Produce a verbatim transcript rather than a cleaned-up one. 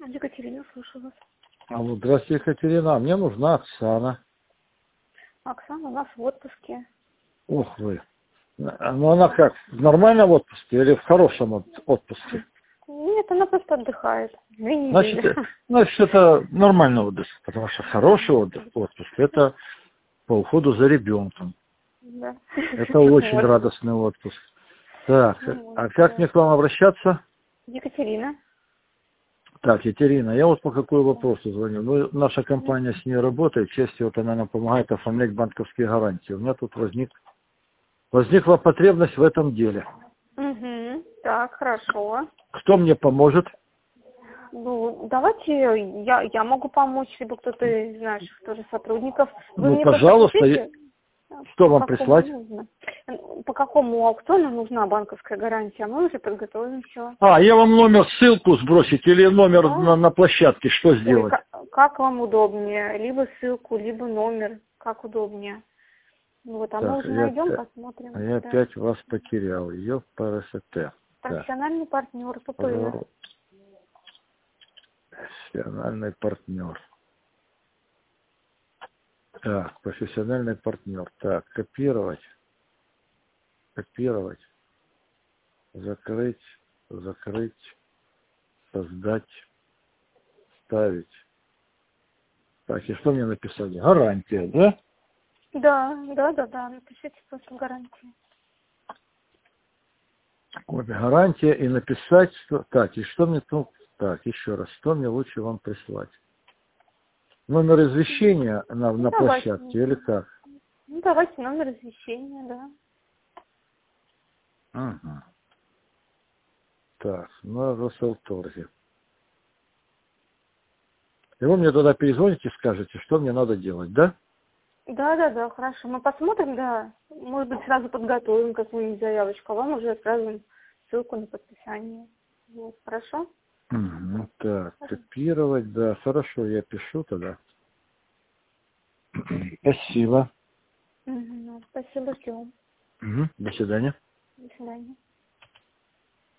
Екатерина, слушаю вас. Алло, здравствуйте, Екатерина. Мне нужна Оксана. Оксана у нас в отпуске. Ох вы. Ну она как, в нормальном отпуске или в хорошем от- отпуске? Нет, она просто отдыхает. Две недели. Значит, значит, это нормальный отдых, потому что хороший отдых, отпуск, это по уходу за ребенком. Да. Это очень Вот. радостный отпуск. Так, Вот, а как да. мне к вам обращаться? Екатерина. Так, Екатерина, я вот по какой вопросу звоню. Ну, наша компания с ней работает, в части вот она нам помогает оформлять банковские гарантии. У меня тут возник, возникла потребность в этом деле. Угу. Так, хорошо. Кто мне поможет? Ну, давайте я, я могу помочь, либо кто-то из наших тоже сотрудников. Вы Ну, мне пожалуйста, просто что по вам какому прислать? нужно? По какому аукциону нужна банковская гарантия? Мы уже подготовим все. А, я вам номер, ссылку сбросить или номер Да. на, на площадке, что Ой, сделать? как, как вам удобнее? Либо ссылку, либо номер. Как удобнее? Ну вот, а мы Так, уже я, найдем, опя- посмотрим. я Да. опять вас потерял. Ее ПРСТ. Так, Профессиональный партнер ПП. профессиональный партнер. Так, профессиональный партнер. Так, копировать. Копировать. Закрыть. Закрыть. Создать. Ставить. Так, и что мне написали? Гарантия, да? Да, да, да, да. Напишите просто гарантии. Вот, гарантия и написать, что... Так, и что мне тут... Так, еще раз, что мне лучше вам прислать? Номер извещения на, Ну, на давайте. площадке или как? Ну, давайте номер извещения, да. Ага. Так, на Росалторге. И вы мне тогда перезвоните и скажете, что мне надо делать, да? Да, да, да, хорошо. Мы посмотрим, да. Может быть, сразу подготовим какую-нибудь заявочку, а вам уже отправим ссылку на подписание. Вот, хорошо? Угу. Так, копировать, да, хорошо, я пишу тогда. Спасибо. Угу. Спасибо, ждем. Угу. До свидания. До свидания.